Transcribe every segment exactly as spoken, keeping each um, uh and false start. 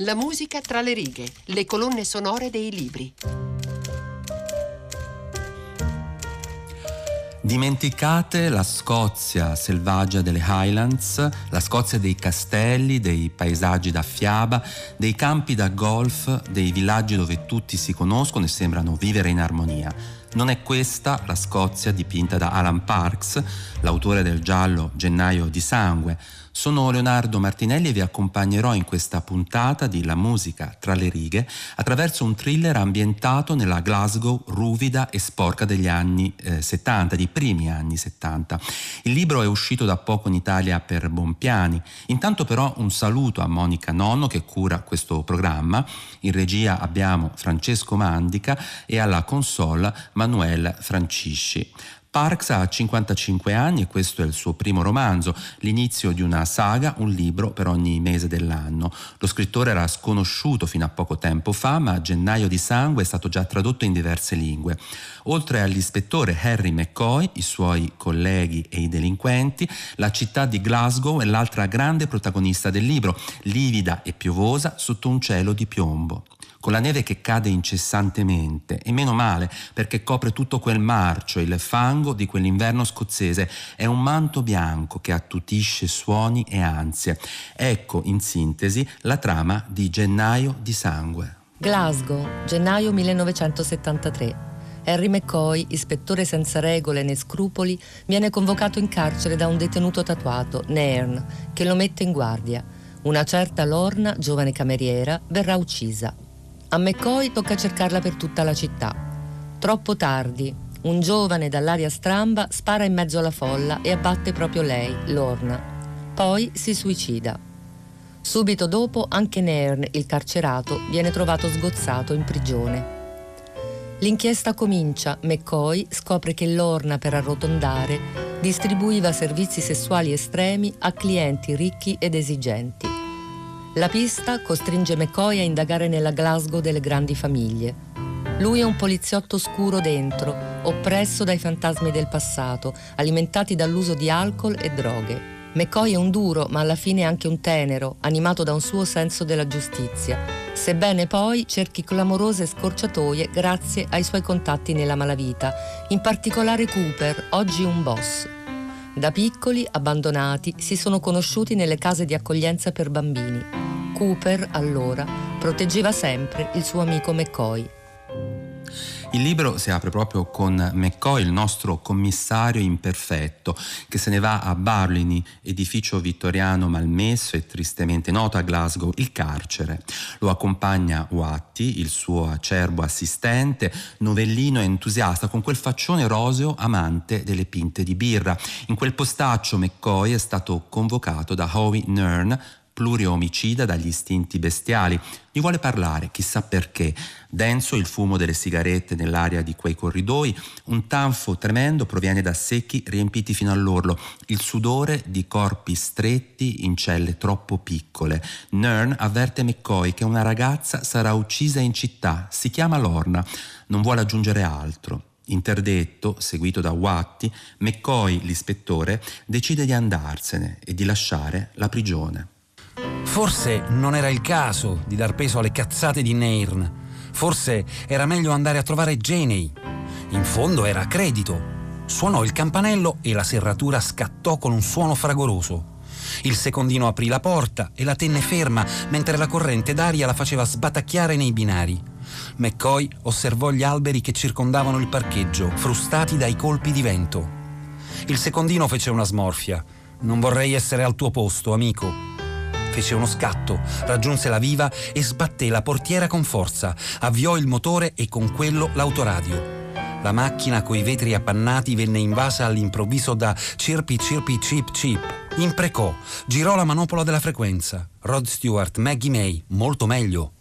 La musica tra le righe, le colonne sonore dei libri. Dimenticate la Scozia selvaggia delle Highlands, la Scozia dei castelli, dei paesaggi da fiaba, dei campi da golf, dei villaggi dove tutti si conoscono e sembrano vivere in armonia. Non è questa la Scozia dipinta da Alan Parks, l'autore del giallo Gennaio di sangue. Sono Leonardo Martinelli e vi accompagnerò in questa puntata di La musica tra le righe attraverso un thriller ambientato nella Glasgow ruvida e sporca degli anni eh, settanta, di primi anni settanta. Il libro è uscito da poco in Italia per Bonpiani. Intanto però un saluto a Monica Nonno che cura questo programma. In regia abbiamo Francesco Mandica e alla console Manuel Francisci. Parks ha cinquantacinque anni e questo è il suo primo romanzo, l'inizio di una saga, un libro per ogni mese dell'anno. Lo scrittore era sconosciuto fino a poco tempo fa, ma Gennaio di sangue è stato già tradotto in diverse lingue. Oltre all'ispettore Harry McCoy, i suoi colleghi e i delinquenti, la città di Glasgow è l'altra grande protagonista del libro, livida e piovosa sotto un cielo di piombo. Con la neve che cade incessantemente, e meno male perché copre tutto quel marcio e il fango di quell'inverno scozzese. È un manto bianco che attutisce suoni e ansie. Ecco, in sintesi, la trama di Gennaio di sangue. Glasgow, gennaio millenovecentosettantatré. Harry McCoy, ispettore senza regole né scrupoli, viene convocato in carcere da un detenuto tatuato, Nairn, che lo mette in guardia. Una certa Lorna, giovane cameriera, verrà uccisa. A McCoy tocca cercarla per tutta la città. Troppo tardi, un giovane dall'aria stramba spara in mezzo alla folla e abbatte proprio lei, Lorna. Poi si suicida. Subito dopo anche Nairn, il carcerato, viene trovato sgozzato in prigione. L'inchiesta comincia. McCoy scopre che Lorna, per arrotondare, distribuiva servizi sessuali estremi a clienti ricchi ed esigenti. La pista costringe McCoy a indagare nella Glasgow delle grandi famiglie. Lui è un poliziotto scuro dentro, oppresso dai fantasmi del passato, alimentati dall'uso di alcol e droghe. McCoy è un duro, ma alla fine anche un tenero, animato da un suo senso della giustizia, sebbene poi cerchi clamorose scorciatoie grazie ai suoi contatti nella malavita, in particolare Cooper, oggi un boss. Da piccoli, abbandonati, si sono conosciuti nelle case di accoglienza per bambini. Cooper, allora, proteggeva sempre il suo amico McCoy. Il libro si apre proprio con McCoy, il nostro commissario imperfetto, che se ne va a Barliney, edificio vittoriano malmesso e tristemente noto a Glasgow, il carcere. Lo accompagna Watty, il suo acerbo assistente, novellino entusiasta, con quel faccione roseo amante delle pinte di birra. In quel postaccio McCoy è stato convocato da Howie Nairn, pluriomicida dagli istinti bestiali. Gli vuole parlare, chissà perché. Denso il fumo delle sigarette nell'aria di quei corridoi, un tanfo tremendo proviene da secchi riempiti fino all'orlo, il sudore di corpi stretti in celle troppo piccole. Nairn avverte McCoy che una ragazza sarà uccisa in città, si chiama Lorna, non vuole aggiungere altro. Interdetto, seguito da Watty, McCoy, l'ispettore, decide di andarsene e di lasciare la prigione. Forse non era il caso di dar peso alle cazzate di Nairn. Forse era meglio andare a trovare Janey. In fondo era a credito. Suonò il campanello e la serratura scattò con un suono fragoroso. Il secondino aprì la porta e la tenne ferma mentre la corrente d'aria la faceva sbatacchiare nei binari. McCoy osservò gli alberi che circondavano il parcheggio, frustati dai colpi di vento. Il secondino fece una smorfia. «Non vorrei essere al tuo posto, amico». Fece uno scatto, raggiunse la viva e sbatté la portiera con forza, avviò il motore e con quello l'autoradio. La macchina coi vetri appannati venne invasa all'improvviso da cirpi cirpi cip cip. Imprecò, girò la manopola della frequenza. Rod Stewart, Maggie May, molto meglio.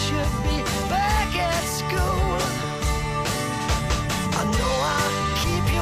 Keep you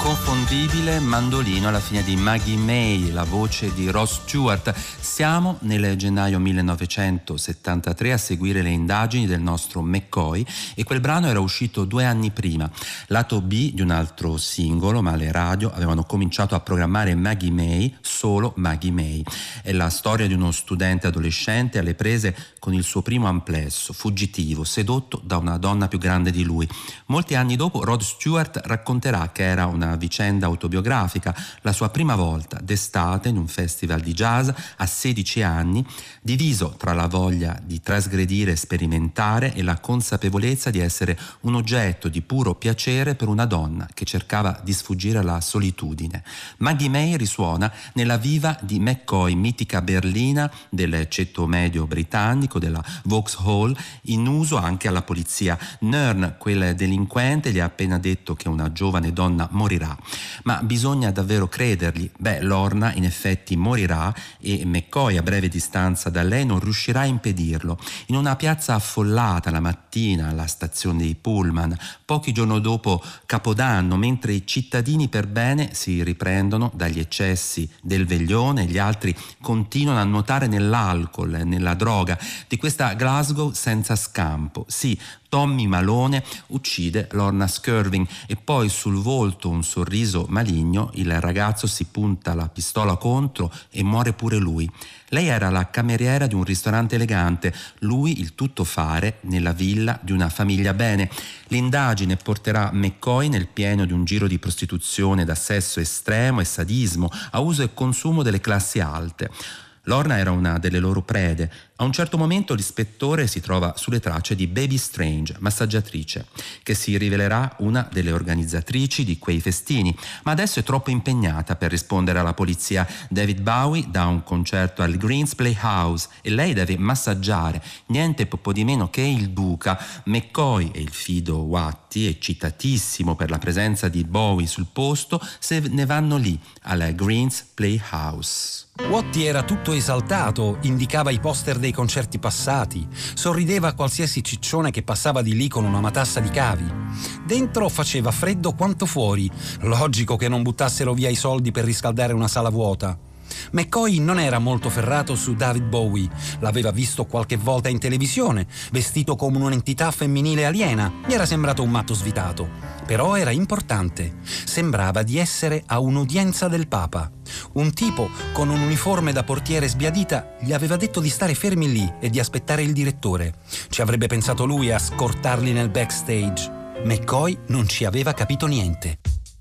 L'inconfondibile mandolino alla fine di Maggie May, la voce di Rod Stewart. Siamo nel gennaio millenovecentosettantatré a seguire le indagini del nostro McCoy e quel brano era uscito due anni prima, lato B di un altro singolo, ma le radio avevano cominciato a programmare Maggie May, solo Maggie May. È la storia di uno studente adolescente alle prese con il suo primo amplesso, fuggitivo, sedotto da una donna più grande di lui. Molti anni dopo Rod Stewart racconterà che era una vicenda autobiografica, la sua prima volta d'estate in un festival di jazz a sedici anni, diviso tra la voglia di trasgredire e sperimentare e la consapevolezza di essere un oggetto di puro piacere per una donna che cercava di sfuggire alla solitudine. Maggie May risuona nella viva di McCoy, mitica berlina del ceto medio britannico, della Vauxhall, in uso anche alla polizia. Nern, quel delinquente, gli ha appena detto che una giovane donna morirà, ma bisogna davvero credergli. Beh, Lorna in effetti morirà e McCoy a breve distanza da lei non riuscirà a impedirlo. In una piazza affollata la mattina alla stazione dei Pullman, pochi giorni dopo Capodanno, mentre i cittadini per bene si riprendono dagli eccessi del veglione, gli altri continuano a nuotare nell'alcol e nella droga di questa Glasgow senza scampo. Sì, Tommy Malone uccide Lorna Skirving e poi sul volto un sorriso maligno, il ragazzo si punta la pistola contro e muore pure lui. Lei era la cameriera di un ristorante elegante, lui il tuttofare nella villa di una famiglia bene. L'indagine porterà McCoy nel pieno di un giro di prostituzione da sesso estremo e sadismo a uso e consumo delle classi alte. Lorna era una delle loro prede. A un certo momento l'ispettore si trova sulle tracce di Baby Strange, massaggiatrice, che si rivelerà una delle organizzatrici di quei festini, ma adesso è troppo impegnata per rispondere alla polizia. David Bowie dà un concerto al Greens Playhouse e lei deve massaggiare niente po' di meno che il duca. McCoy e il fido Watty, eccitatissimo per la presenza di Bowie sul posto, se ne vanno lì al Greens Playhouse. Watty era tutto esaltato, indicava i poster dei concerti passati, sorrideva a qualsiasi ciccione che passava di lì con una matassa di cavi. Dentro faceva freddo quanto fuori, logico che non buttassero via i soldi per riscaldare una sala vuota. McCoy non era molto ferrato su David Bowie, l'aveva visto qualche volta in televisione, vestito come un'entità femminile aliena, gli era sembrato un matto svitato. Però era importante, sembrava di essere a un'udienza del Papa. Un tipo con un uniforme da portiere sbiadita gli aveva detto di stare fermi lì e di aspettare il direttore. Ci avrebbe pensato lui a scortarli nel backstage. McCoy non ci aveva capito niente.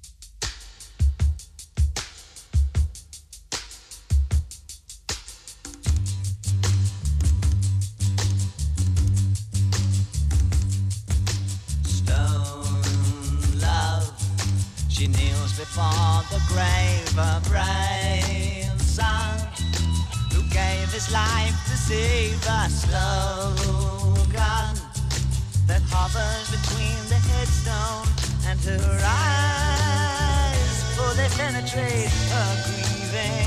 She kneels before the grave of brave son who gave his life to save a slogan that hovers between the headstone and her eyes, for they penetrate her grieving.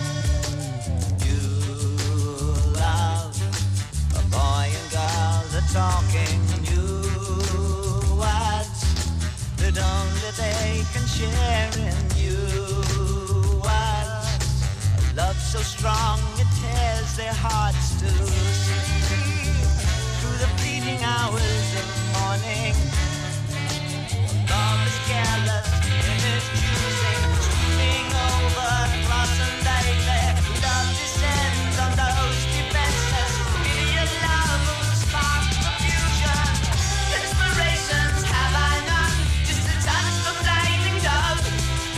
You love a boy and girl, the talking new words that only they can share in you. A love so strong it tears their hearts to sleep through the fleeting hours of morning. Love is careless in its choosing, sweeping over blossom daily. Love descends on those defenseless. Idiot love will spark confusion. Inspirations have I none, just a touch of blinding dove.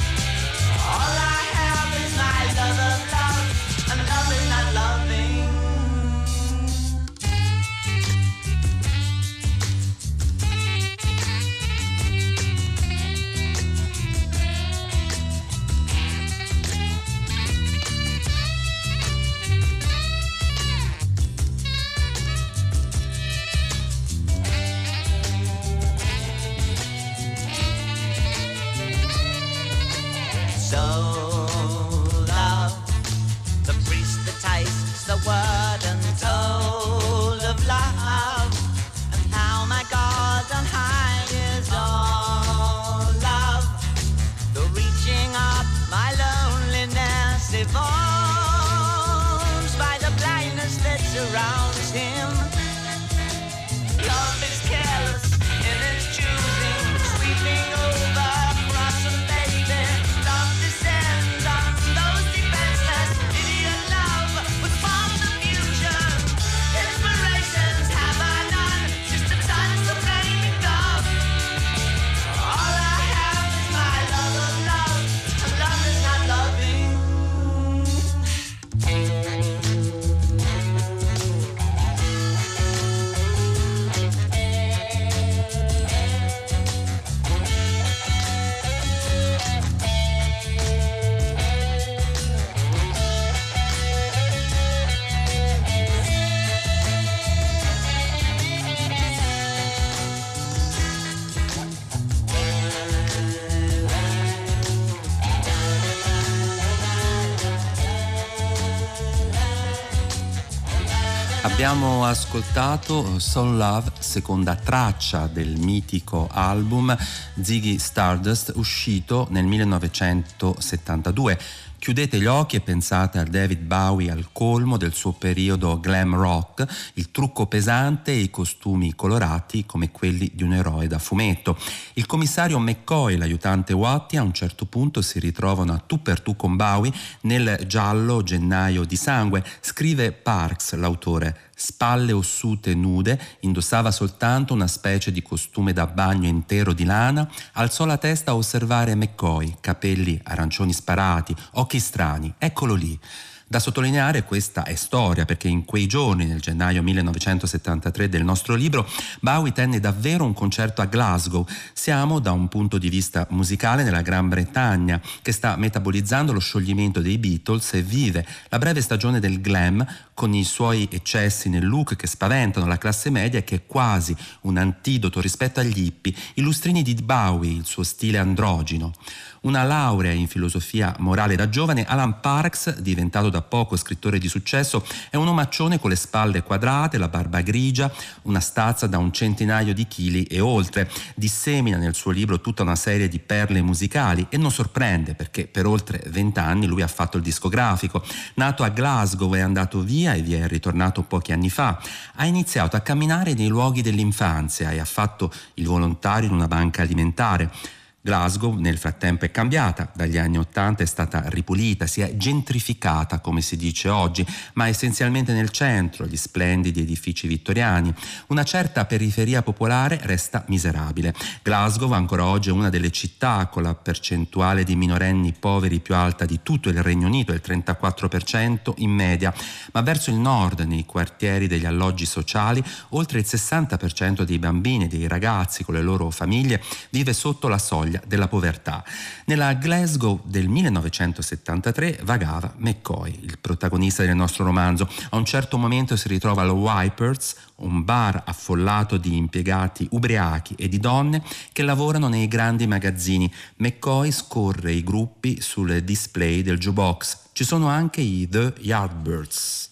Abbiamo ascoltato Soul Love, seconda traccia del mitico album Ziggy Stardust, uscito nel millenovecentosettantadue. Chiudete gli occhi e pensate a David Bowie al colmo del suo periodo glam rock, il trucco pesante e i costumi colorati come quelli di un eroe da fumetto. Il commissario McCoy e l'aiutante Wattie a un certo punto si ritrovano a tu per tu con Bowie nel giallo Gennaio di sangue. Scrive Parks, l'autore. Spalle ossute nude, indossava soltanto una specie di costume da bagno intero di lana, alzò la testa a osservare McCoy, capelli arancioni sparati, occhi strani, eccolo lì. Da sottolineare, questa è storia, perché in quei giorni, nel gennaio millenovecentosettantatré del nostro libro, Bowie tenne davvero un concerto a Glasgow. Siamo, da un punto di vista musicale, nella Gran Bretagna, che sta metabolizzando lo scioglimento dei Beatles e vive la breve stagione del glam, con i suoi eccessi nel look che spaventano la classe media e che è quasi un antidoto rispetto agli hippie, i lustrini di Bowie, il suo stile androgino. Una laurea in filosofia morale da giovane, Alan Parks, diventato da poco scrittore di successo, è un omaccione con le spalle quadrate, la barba grigia, una stazza da un centinaio di chili e oltre. Dissemina nel suo libro tutta una serie di perle musicali e non sorprende, perché per oltre vent'anni lui ha fatto il discografico. Nato a Glasgow, è andato via e vi è ritornato pochi anni fa. Ha iniziato a camminare nei luoghi dell'infanzia e ha fatto il volontario in una banca alimentare. Glasgow nel frattempo è cambiata, dagli anni Ottanta è stata ripulita, si è gentrificata come si dice oggi, ma essenzialmente nel centro, gli splendidi edifici vittoriani. Una certa periferia popolare resta miserabile. Glasgow ancora oggi è una delle città con la percentuale di minorenni poveri più alta di tutto il Regno Unito, il trentaquattro per cento in media, ma verso il nord, nei quartieri degli alloggi sociali, oltre il sessanta per cento dei bambini e dei ragazzi con le loro famiglie vive sotto la soglia della povertà. Nella Glasgow del millenovecentosettantatré vagava McCoy, il protagonista del nostro romanzo. A un certo momento si ritrova allo Wipers, un bar affollato di impiegati ubriachi e di donne che lavorano nei grandi magazzini. McCoy scorre i gruppi sul display del jukebox. Ci sono anche i The Yardbirds.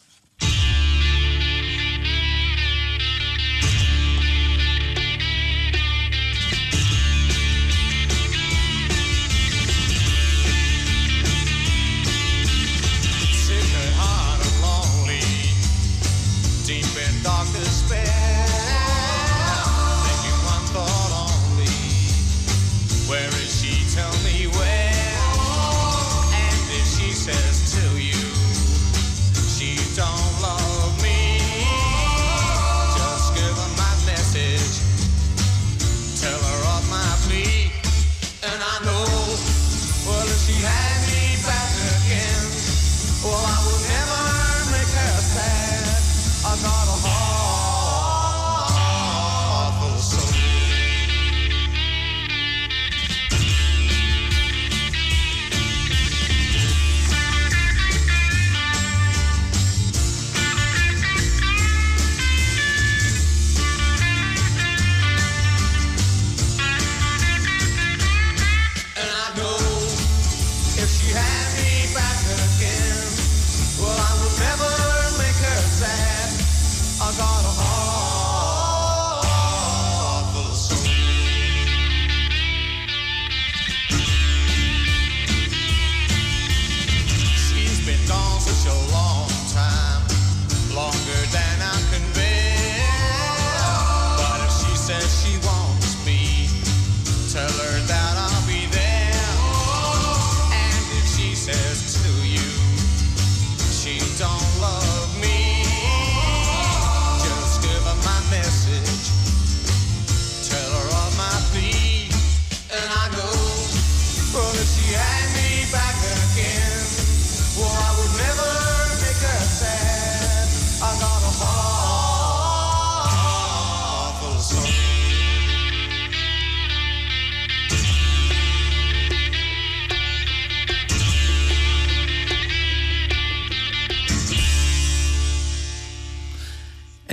Tell me where, and if she says to you, she's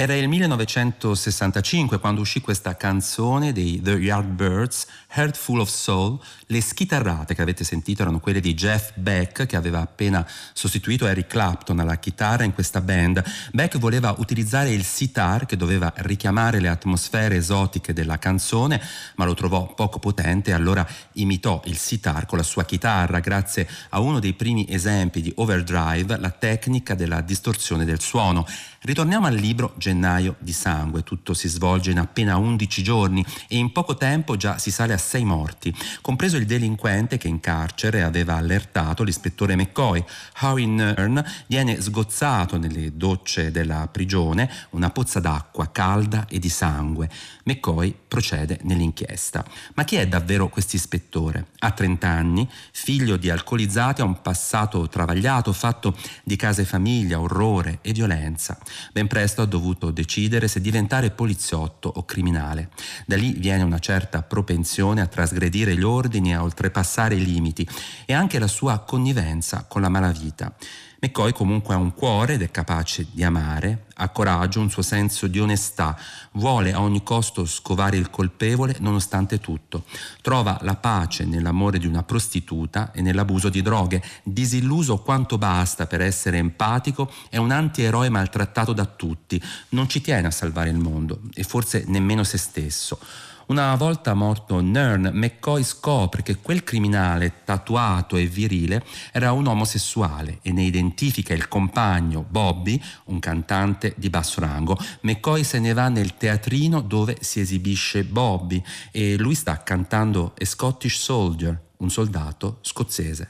Era il millenovecentosessantacinque quando uscì questa canzone dei The Yardbirds, Heart Full of Soul. Le schitarrate che avete sentito erano quelle di Jeff Beck, che aveva appena sostituito Eric Clapton alla chitarra in questa band. Beck voleva utilizzare il sitar, che doveva richiamare le atmosfere esotiche della canzone, ma lo trovò poco potente e allora imitò il sitar con la sua chitarra, grazie a uno dei primi esempi di overdrive, la tecnica della distorsione del suono. Ritorniamo al libro Gennaio di sangue. Tutto si svolge in appena undici giorni e in poco tempo già si sale a sei morti, compreso il delinquente che in carcere aveva allertato l'ispettore McCoy. Howie Nern viene sgozzato nelle docce della prigione, una pozza d'acqua calda e di sangue. McCoy procede nell'inchiesta. Ma chi è davvero questo ispettore? Ha trenta anni, figlio di alcolizzati, ha un passato travagliato fatto di casa e famiglia, orrore e violenza. Ben presto ha dovuto decidere se diventare poliziotto o criminale. Da lì viene una certa propensione a trasgredire gli ordini e a oltrepassare i limiti, e anche la sua connivenza con la malavita. McCoy comunque ha un cuore ed è capace di amare, ha coraggio, un suo senso di onestà, vuole a ogni costo scovare il colpevole nonostante tutto. Trova la pace nell'amore di una prostituta e nell'abuso di droghe. Disilluso quanto basta per essere empatico, è un antieroe maltrattato da tutti, non ci tiene a salvare il mondo e forse nemmeno se stesso. Una volta morto Nern, McCoy scopre che quel criminale tatuato e virile era un omosessuale e ne identifica il compagno Bobby, un cantante di basso rango. McCoy se ne va nel teatrino dove si esibisce Bobby e lui sta cantando A Scottish Soldier, un soldato scozzese.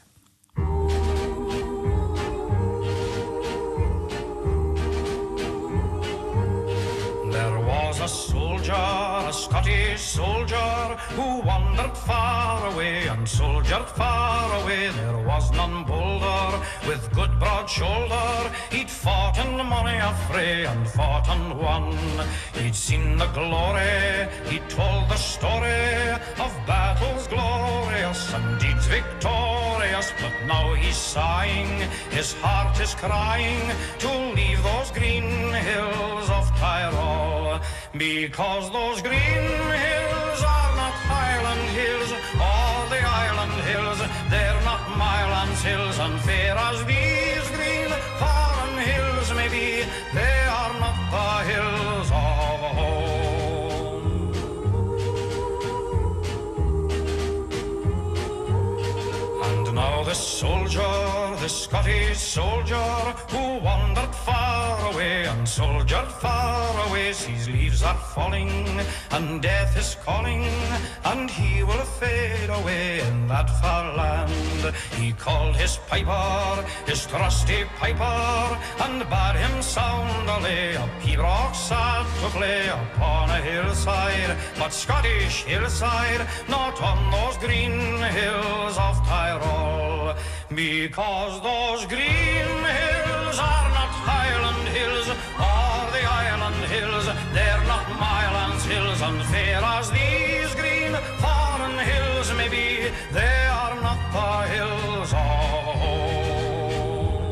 There was a soldier, a Scottish soldier, who wandered far away and soldiered far away. There was none bolder, with good broad shoulder. He'd fought in many a fray and fought and won. He'd seen the glory, he told the story of battles glorious and deeds victorious. But now he's sighing, his heart is crying, to leave those green hills of Tyrol, because those green hills are not Highland hills or the Island hills. They're not Mylands hills, and fair as these green foreign hills may be, they are not the hills of home. And now this soldier, this Scottish soldier, who wandered far away and soldiered far away, sees leaves are falling and death is calling, and he will fade away in that far land. He called his piper, his trusty piper, and bade him sound a lay, a pibroch sad to play upon a hillside, but Scottish hillside, not on those green hills of Tyrol, because those green hills are not Highland hills or the Island hills. They're not Mylands hills, and fair as these green foreign hills may be, they are not the hills of home.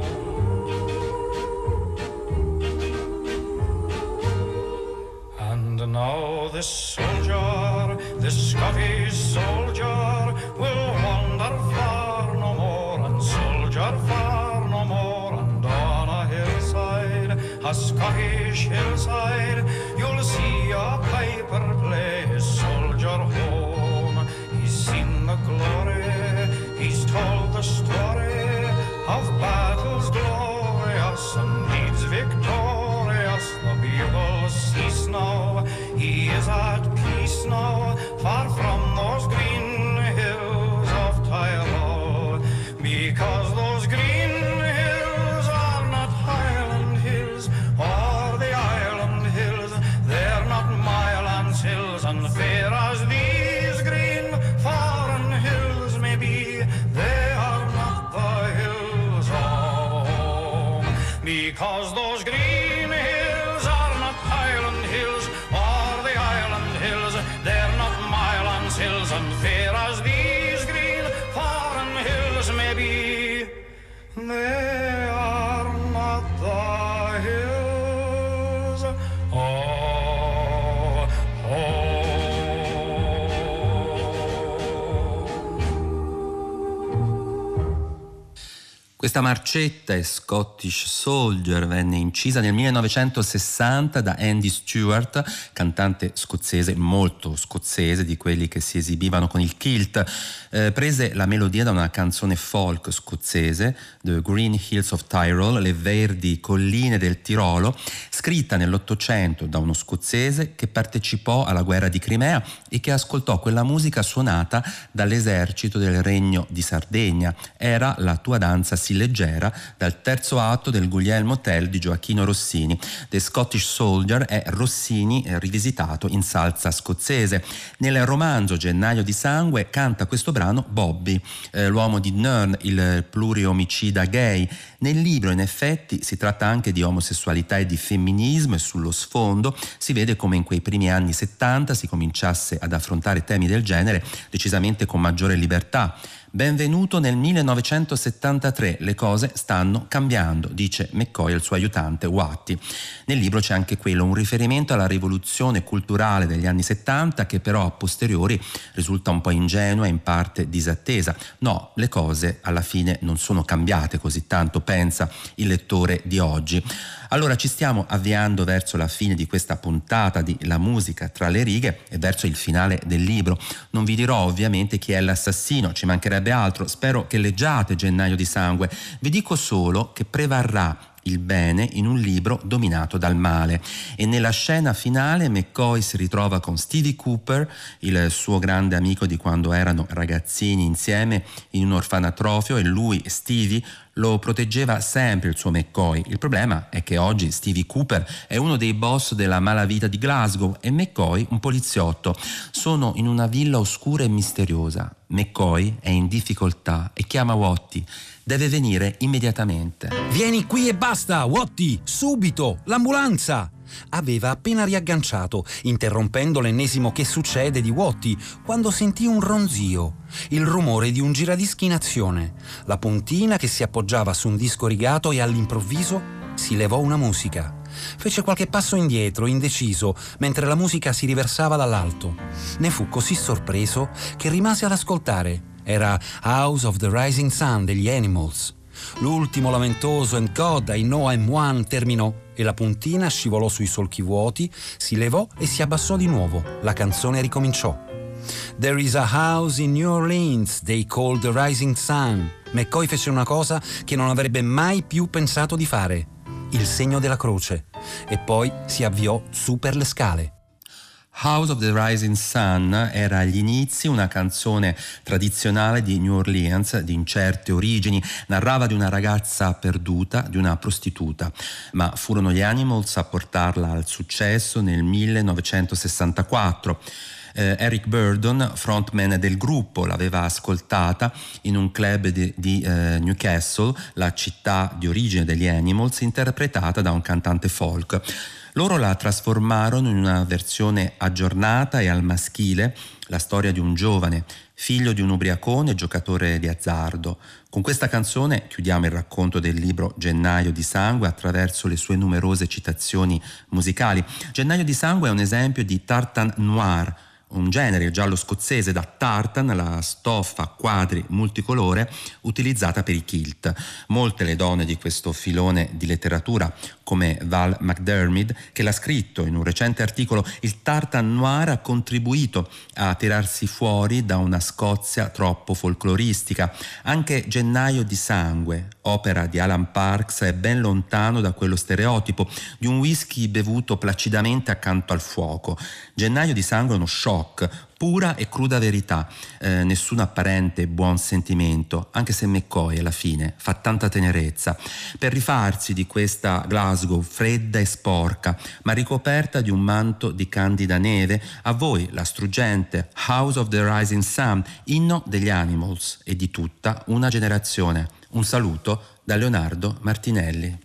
And now this soldier, this Scottish soldier, will wander far no more and soldier far no more, and on a hillside, a Scottish hillside, you'll see a piper play his soldier home. He's seen the glory, he's told the story of battles glorious and deeds victorious. The bugles cease now, he is at peace now, far from those green hills of Tyrol, because those green hills are not Highland hills or the Island hills. They're not Mylands hills, and fair as these green foreign hills may be, they are not the hills of home, because those green hills are not Highland hills or the Island hills. They're not Mylands hills, and fair as these green foreign hills may be, they are not the hills of Questa marcetta è Scottish Soldier, venne incisa nel millenovecentosessanta da Andy Stewart, cantante scozzese, molto scozzese, di quelli che si esibivano con il kilt. Eh, prese la melodia da una canzone folk scozzese, The Green Hills of Tyrol, le verdi colline del Tirolo, scritta nell'Ottocento da uno scozzese che partecipò alla guerra di Crimea e che ascoltò quella musica suonata dall'esercito del Regno di Sardegna. Era La tua danza si leggera, dal terzo atto del Guglielmo Tell di Gioacchino Rossini. The Scottish Soldier è Rossini rivisitato in salsa scozzese. Nel romanzo Gennaio di sangue canta questo brano Bobby, eh, l'uomo di Nern, il pluriomicida gay. Nel libro in effetti si tratta anche di omosessualità e di femminismo, e sullo sfondo si vede come in quei primi anni settanta si cominciasse ad affrontare temi del genere decisamente con maggiore libertà. Benvenuto nel millenovecentosettantatré, le cose stanno cambiando, dice McCoy al suo aiutante Watty. Nel libro c'è anche quello, un riferimento alla rivoluzione culturale degli anni settanta che però a posteriori risulta un po' ingenua e in parte disattesa. No, le cose alla fine non sono cambiate così tanto, pensa il lettore di oggi. Allora ci stiamo avviando verso la fine di questa puntata di La musica tra le righe e verso il finale del libro. Non vi dirò ovviamente chi è l'assassino, ci mancherebbe altro, spero che leggiate Gennaio di sangue. Vi dico solo che prevarrà il bene in un libro dominato dal male, e nella scena finale McCoy si ritrova con Stevie Cooper, il suo grande amico di quando erano ragazzini insieme in un orfanatrofio, e lui, Stevie, lo proteggeva sempre il suo McCoy. Il problema è che oggi Stevie Cooper è uno dei boss della malavita di Glasgow e McCoy un poliziotto. Sono in una villa oscura e misteriosa. McCoy è in difficoltà e chiama Watty. Deve venire immediatamente. Vieni qui e basta, Watty, subito, l'ambulanza! Aveva appena riagganciato, interrompendo l'ennesimo che succede di Watty, quando sentì un ronzio, il rumore di un giradischi in azione, la puntina che si appoggiava su un disco rigato, e all'improvviso si levò una musica. Fece qualche passo indietro, indeciso, mentre la musica si riversava dall'alto. Ne fu così sorpreso che rimase ad ascoltare. Era House of the Rising Sun degli Animals. L'ultimo lamentoso And God I Know I'm One terminò e la puntina scivolò sui solchi vuoti, si levò e si abbassò di nuovo. La canzone ricominciò. There is a house in New Orleans they call the Rising Sun. McCoy fece una cosa che non avrebbe mai più pensato di fare: il segno della croce, e poi si avviò su per le scale. House of the Rising Sun era agli inizi una canzone tradizionale di New Orleans di incerte origini, narrava di una ragazza perduta, di una prostituta, ma furono gli Animals a portarla al successo nel millenovecentosessantaquattro. Eh, Eric Burdon, frontman del gruppo, l'aveva ascoltata in un club di, di eh, Newcastle, la città di origine degli Animals, interpretata da un cantante folk. Loro la trasformarono in una versione aggiornata e al maschile, la storia di un giovane, figlio di un ubriacone, giocatore di azzardo. Con questa canzone chiudiamo il racconto del libro Gennaio di sangue attraverso le sue numerose citazioni musicali. Gennaio di sangue è un esempio di tartan noir, un genere, il giallo scozzese, da tartan, la stoffa a quadri multicolore utilizzata per i kilt. Molte le donne di questo filone di letteratura, come Val McDermid, che l'ha scritto in un recente articolo, il tartan noir ha contribuito a tirarsi fuori da una Scozia troppo folcloristica. Anche Gennaio di sangue, opera di Alan Parks, è ben lontano da quello stereotipo di un whisky bevuto placidamente accanto al fuoco. Gennaio di sangue è uno shock, pura e cruda verità, eh, nessun apparente buon sentimento, anche se McCoy alla fine fa tanta tenerezza. Per rifarsi di questa Glasgow fredda e sporca, ma ricoperta di un manto di candida neve, a voi la struggente House of the Rising Sun, inno degli Animals e di tutta una generazione. Un saluto da Leonardo Martinelli.